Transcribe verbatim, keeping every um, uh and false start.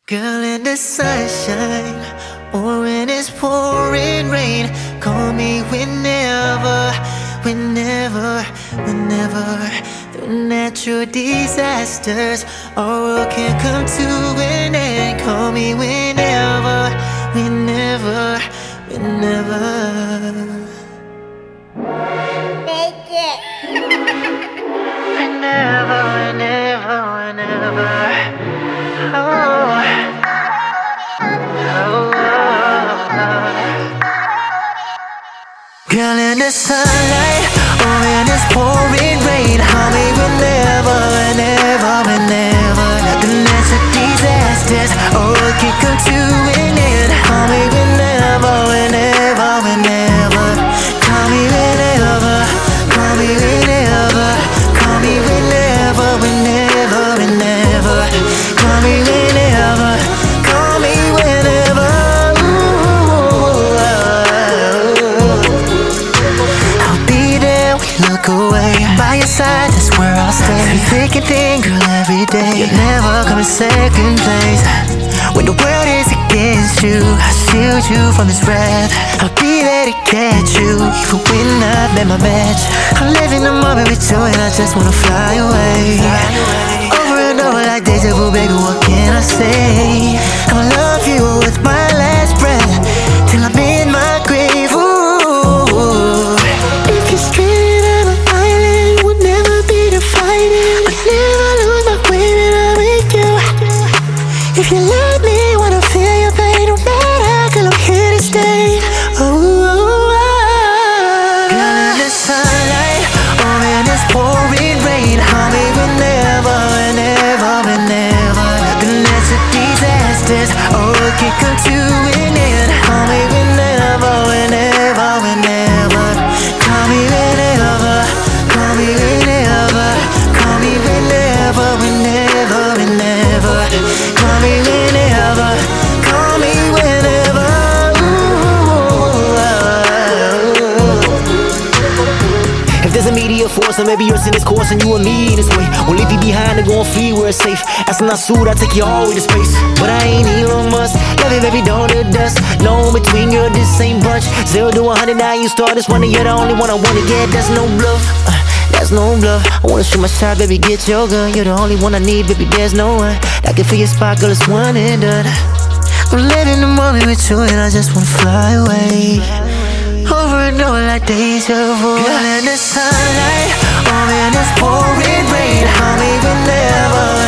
Girl, in the sunshine or when it's pouring rain, call me whenever, whenever, whenever. The natural disasters, our world can come to an end. Call me whenever, whenever, whenever. Take it. Whenever, whenever, whenever. Oh. Girl, in the sunlight or when it's pouring rain, call me whenever, whenever, whenever. The natural disasters, oh, it can come to an end. Call me whenever, whenever, whenever. Call me whenever, call me whenever. Call me whenever, whenever, whenever. Call me whenever, call me whenever. Look away, by your side, that's where I'll stay. Be thick and thin, girl, every day. You'll never come in second place. When the world is against you, I'll shield you from this wrath. I'll be there to catch you, even when I've met my match. I'm living the moment with you and I just wanna fly away. Over and over like deja vu, baby, what can I say? I'ma love you with my last breath, till I'm in my grave. Ooh. If you're scared if you let me, wanna feel your pain, no matter, girl, I'm here to stay. Oh, oh, oh. Girl, in the sunlight or when it's pouring rain, call me whenever, whenever, whenever. The natural disasters, oh, it can come to an end. Call me whenever, whenever, whenever. Call me whenever, call me whenever. Call me whenever, whenever, whenever. Call me whenever, call me whenever. Ooh. If there's a media force, then maybe you're in this course and you and me in this way. We'll leave you behind and go and flee where it's safe. As not suit, I'll take you all the way to space. But I ain't Elon Musk, love you baby, don't hit dust. No in between, you're the same bunch. Zero to a hundred, now you start this one and you're the only one I wanna get. That's no bluff, uh, that's no bluff. I wanna shoot my shot, baby, get your gun. You're the only one I need, baby, there's no one that can fill your spot, girl, it's one and done. I'm living the moment with you and I just wanna fly away. Over and over like deja vu. Girl, in the sunlight or when it's pouring rain, call me whenever,